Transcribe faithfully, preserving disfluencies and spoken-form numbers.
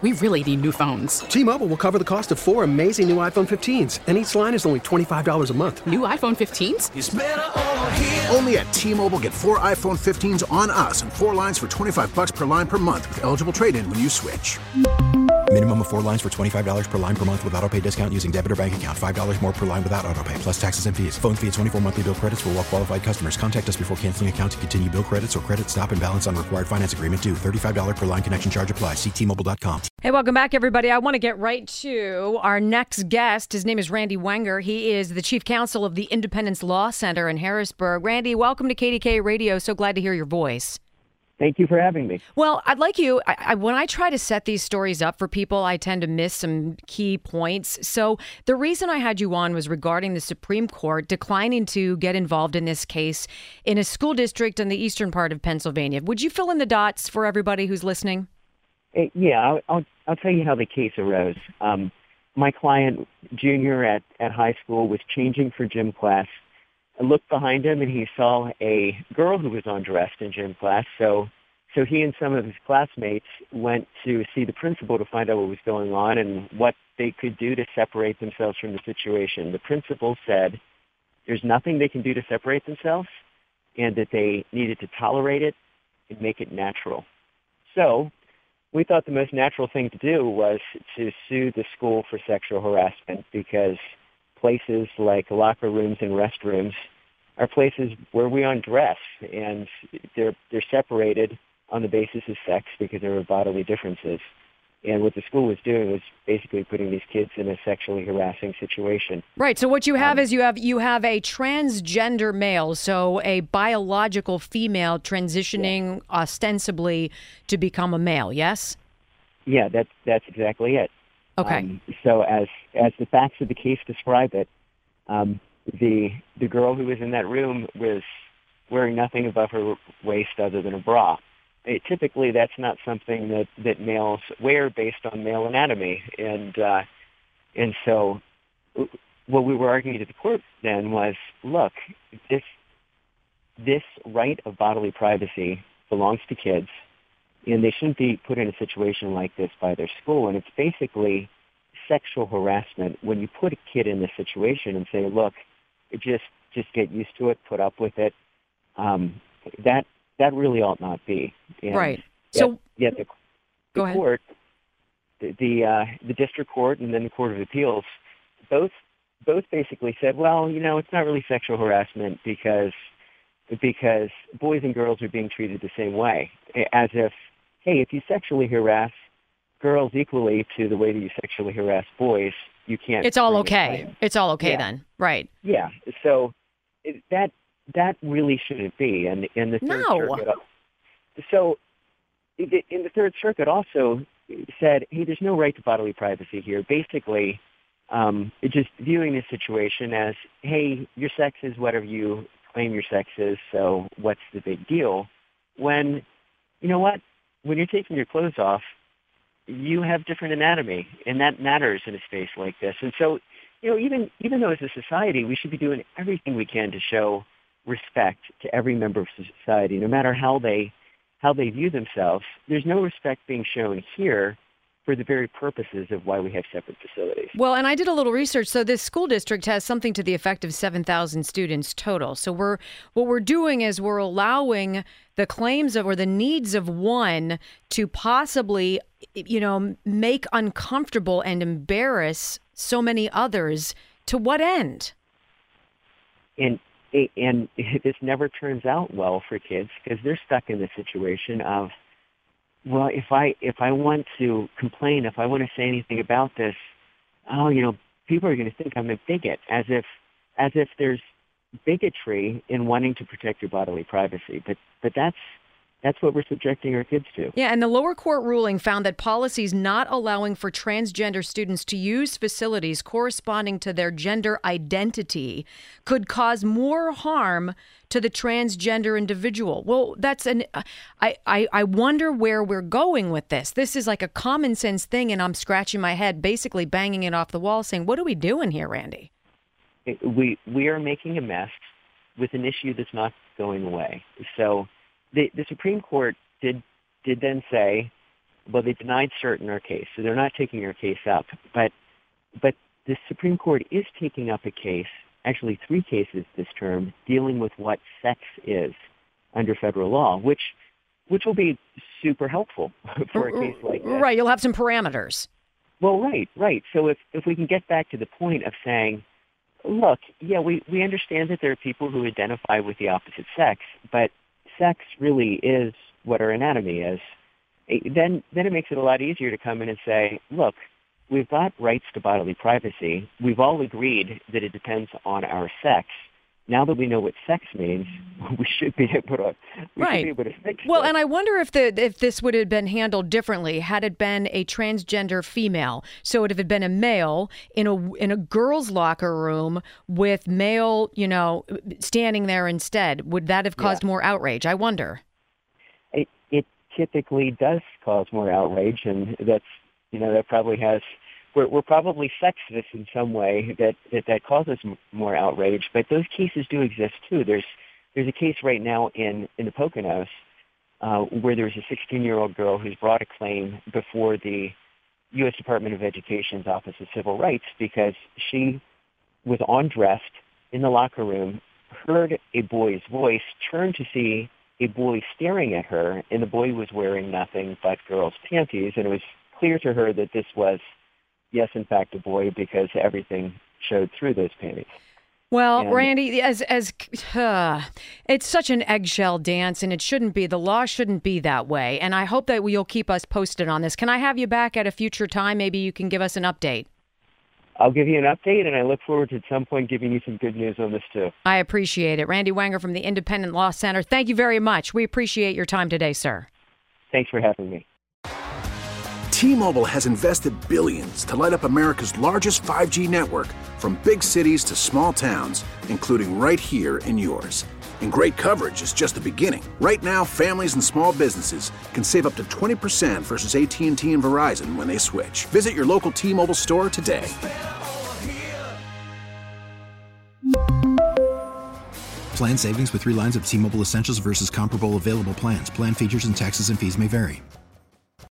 We really need new phones. T-Mobile will cover the cost of four amazing new iPhone fifteens, and each line is only twenty-five dollars a month. New iPhone fifteens? It's better over here. Only at T-Mobile, get four iPhone fifteens on us and four lines for twenty-five dollars per line per month with eligible trade-in when you switch. Minimum of four lines for twenty-five dollars per line per month with autopay discount using debit or bank account. five dollars more per line without autopay, plus taxes and fees. Phone fee at twenty-four monthly bill credits for well-qualified customers. Contact us before canceling account to continue bill credits or credit stop and balance on required finance agreement due. thirty-five dollars per line connection charge applies. See T Mobile dot com. Hey, welcome back, everybody. I want to get right to our next guest. His name is Randy Wenger. He is the chief counsel of the Independence Law Center in Harrisburg. Randy, welcome to K D K Radio. So glad to hear your voice. Thank you for having me. Well, I'd like you, I, I, when I try to set these stories up for people, I tend to miss some key points. So the reason I had you on was regarding the Supreme Court declining to get involved in this case in a school district in the eastern part of Pennsylvania. Would you fill in the dots for everybody who's listening? Uh, yeah, I'll, I'll, I'll tell you how the case arose. Um, my client, junior at, at high school, was changing for gym class. I looked behind him and he saw a girl who was undressed in gym class. So, so he and some of his classmates went to see the principal to find out what was going on and what they could do to separate themselves from the situation. The principal said there's nothing they can do to separate themselves and that they needed to tolerate it and make it natural. So we thought the most natural thing to do was to sue the school for sexual harassment because places like locker rooms and restrooms are places where we undress, and they're they're separated on the basis of sex because there are bodily differences. And what the school was doing was basically putting these kids in a sexually harassing situation. Right. So what you have Um, is you have you have a transgender male, so a biological female transitioning yeah. ostensibly to become a male. Yes. Yeah, that's that's exactly it. Okay. Um, so as as the facts of the case describe it, um, the the girl who was in that room was wearing nothing above her waist other than a bra. It, typically, that's not something that, that males wear based on male anatomy, and uh, and so what we were arguing to the court then was, look, this this right of bodily privacy belongs to kids. And they shouldn't be put in a situation like this by their school. And it's basically sexual harassment when you put a kid in this situation and say, look, just just get used to it, put up with it. Um, that that really ought not be. And right. Yet, so yet the, go the ahead. court, the the, uh, the district court and then the Court of Appeals, both both basically said, well, you know, it's not really sexual harassment because because boys and girls are being treated the same way, as if, hey, if you sexually harass girls equally to the way that you sexually harass boys, you can't. It's all bring a okay. claim. It's all okay Yeah. then, right? Yeah. So it, that that really shouldn't be. And in the third No. circuit, so it- in the Third Circuit also said, hey, there's no right to bodily privacy here. Basically, um, it just viewing this situation as, hey, your sex is whatever you claim your sex is, so what's the big deal? When, you know what, when you're taking your clothes off, you have different anatomy, and that matters in a space like this. And so, you know, even even though as a society we should be doing everything we can to show respect to every member of society, no matter how they how they view themselves, there's no respect being shown here for the very purposes of why we have separate facilities. Well, and I did a little research. So this school district has something to the effect of seven thousand students total. So we're what we're doing is we're allowing the claims of or the needs of one to possibly, you know, make uncomfortable and embarrass so many others. To what end? And and this never turns out well for kids because they're stuck in the situation of, well, if I if I want to complain, if I want to say anything about this, oh, you know, people are going to think I'm a bigot, as if as if there's bigotry in wanting to protect your bodily privacy. But but that's that's what we're subjecting our kids to. Yeah, and the lower court ruling found that policies not allowing for transgender students to use facilities corresponding to their gender identity could cause more harm to the transgender individual. Well, that's an I, I, I wonder where we're going with this. This is like a common sense thing, and I'm scratching my head, basically banging it off the wall, saying, what are we doing here, Randy? We we are making a mess with an issue that's not going away. So The, the Supreme Court did did then say, well, they denied cert in our case, so they're not taking our case up. But but the Supreme Court is taking up a case, actually three cases this term, dealing with what sex is under federal law, which which will be super helpful for a case like this. Right, you'll have some parameters. Well, right, right. So if, if we can get back to the point of saying, look, yeah, we, we understand that there are people who identify with the opposite sex, but sex really is what our anatomy is, then then it makes it a lot easier to come in and say, look, we've got rights to bodily privacy. We've all agreed that it depends on our sex. Now that we know what sex means, we should be able to, we right. should be able to fix Well, this. and I wonder if the if this would have been handled differently had it been a transgender female. So if it had been a male in a in a girls' locker room with male, you know, standing there instead, would that have caused Yeah. more outrage? I wonder. It, it typically does cause more outrage, and that's, you know, that probably has, we're, we're probably sexist in some way that, that, that causes m- more outrage, but those cases do exist too. There's, there's a case right now in, in the Poconos uh, where there's a sixteen-year-old girl who's brought a claim before the U S Department of Education's Office of Civil Rights because she was undressed in the locker room, heard a boy's voice, turned to see a boy staring at her, and the boy was wearing nothing but girls' panties, and it was clear to her that this was, yes, in fact, a boy because everything showed through those panties. Well, And- Randy, as as uh, it's such an eggshell dance, and it shouldn't be. The law shouldn't be that way. And I hope that you'll keep us posted on this. Can I have you back at a future time? Maybe you can give us an update. I'll give you an update, and I look forward to at some point giving you some good news on this, too. I appreciate it. Randy Wenger from the Independent Law Center. Thank you very much. We appreciate your time today, sir. Thanks for having me. T-Mobile has invested billions to light up America's largest five G network, from big cities to small towns, including right here in yours. And great coverage is just the beginning. Right now, families and small businesses can save up to twenty percent versus A T and T and Verizon when they switch. Visit your local T-Mobile store today. Plan savings with three lines of T-Mobile Essentials versus comparable available plans. Plan features and taxes and fees may vary.